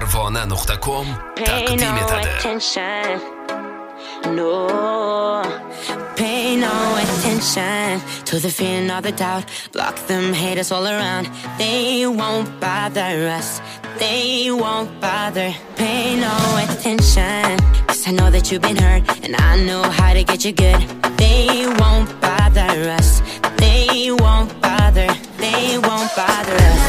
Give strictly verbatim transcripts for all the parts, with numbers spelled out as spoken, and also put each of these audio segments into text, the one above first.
Nirvana nokta com takdim etadi. No, pay no attention to the fear and all the doubt. Block them haters all around. They won't bother us. They won't bother. Pay no attention, 'cause I know that you've been hurt, and I know how to get you good. They won't bother us. They won't bother. They won't bother us.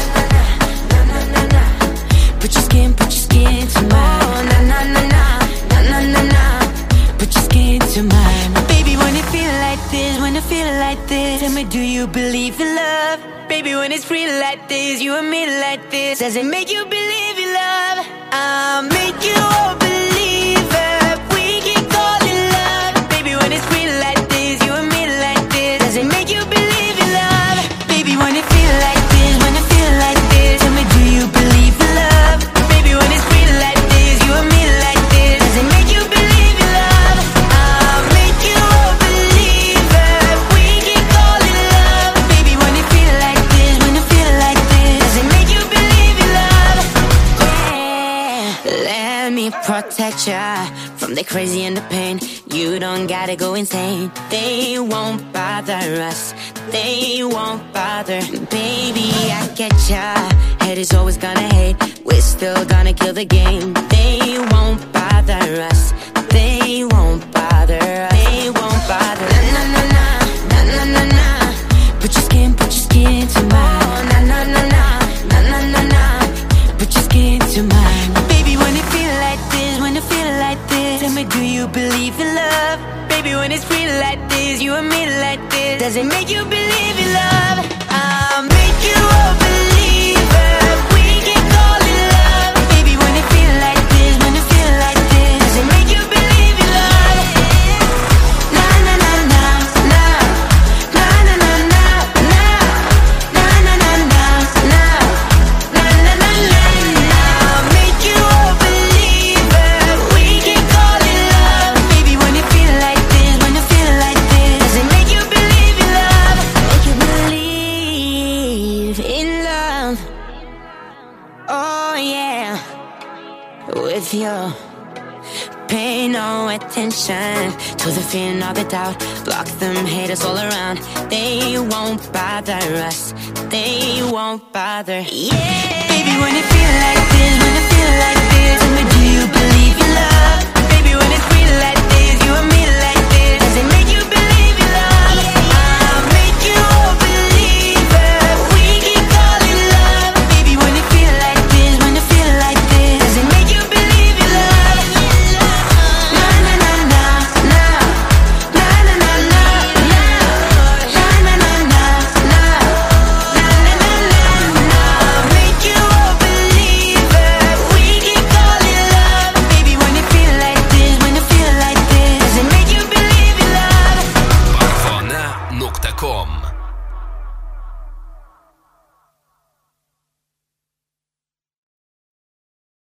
Put your skin, put your skin to mine. Na na na na, na na na na. Put your skin to mine. Baby, when it feel like this, when it feel like this, tell me, do you believe in love? Baby, when it's real like this, you and me like this, does it make you believe in love? I'll make you a believer. We can call it love. Baby, when it's real like this, you and me like this, does it make you believe in love? Baby, when it feel like this, when it feel like this, tell me, do you believe in love? Baby, when it's real like this, you and me like this, does it make you believe in love? I'll make you a believer. We can call it love. Baby, when it feel like this, when it feel like this, does it make you believe in love? Yeah. Let me protect ya from the crazy and the pain. You don't gotta go insane. They won't bother us. They won't bother. Baby, I get ya. Head is always gonna hate. We're still gonna kill the game. They won't bother us. They won't bother us. They won't bother. Na na na na, na na na na. Put your skin, put your skin to mine. Na na na na, na na na na. Put your skin to mine. Baby, when it feel like this, when it feel like this, tell me, do you believe in love? Baby, when it's real like this, you and me like this, does it make you believe in love? I'll make you a believer. We can call it love. Baby, when it feel like this, when it feel like this, does it make you believe in love? Na na na na na, na na na na na, na na na na na, na na na na. I'll make you a believer. We can call it love. Baby, when it feel like this, when it feel like this, does it make you believe in love? Make you believe in love. Oh yeah, with you. Pay no attention to the fear and all the doubt. Block them haters all around. They won't bother us. They won't bother. Yeah. Baby, when it feel like